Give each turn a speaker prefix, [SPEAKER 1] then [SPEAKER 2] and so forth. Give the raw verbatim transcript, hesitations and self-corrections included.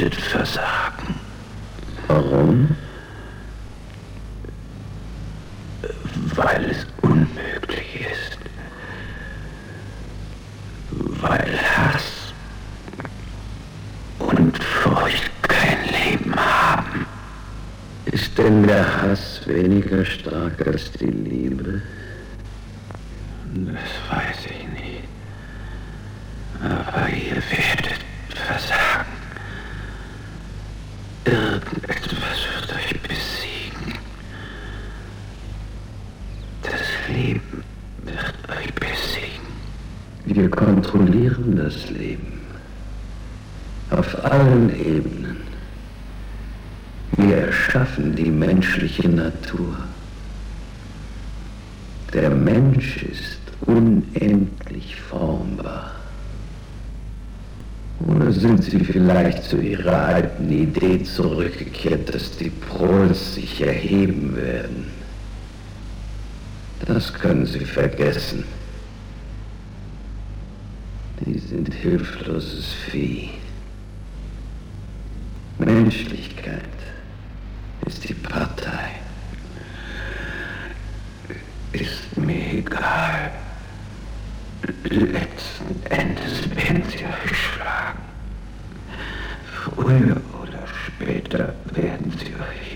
[SPEAKER 1] werdet versagen.
[SPEAKER 2] Warum?
[SPEAKER 1] Weil es unmöglich ist. Weil Hass und Furcht kein Leben haben.
[SPEAKER 2] Ist denn der Hass weniger stark als die Liebe?
[SPEAKER 1] Das weiß ich nicht. Aber ihr werdet versagen. Irgendetwas wird euch besiegen. Das Leben wird euch besiegen.
[SPEAKER 2] Wir kontrollieren das Leben. Auf allen Ebenen. Wir erschaffen die menschliche Natur. Der Mensch ist unendlich formbar. Oder sind Sie vielleicht zu Ihrer alten Idee zurückgekehrt, dass die Proles sich erheben werden? Das können Sie vergessen. Die sind hilfloses Vieh. Menschlichkeit ist die Partei.
[SPEAKER 1] Ist mir egal. Letzten Endes werden sie euch schlagen. Früher oder später werden sie euch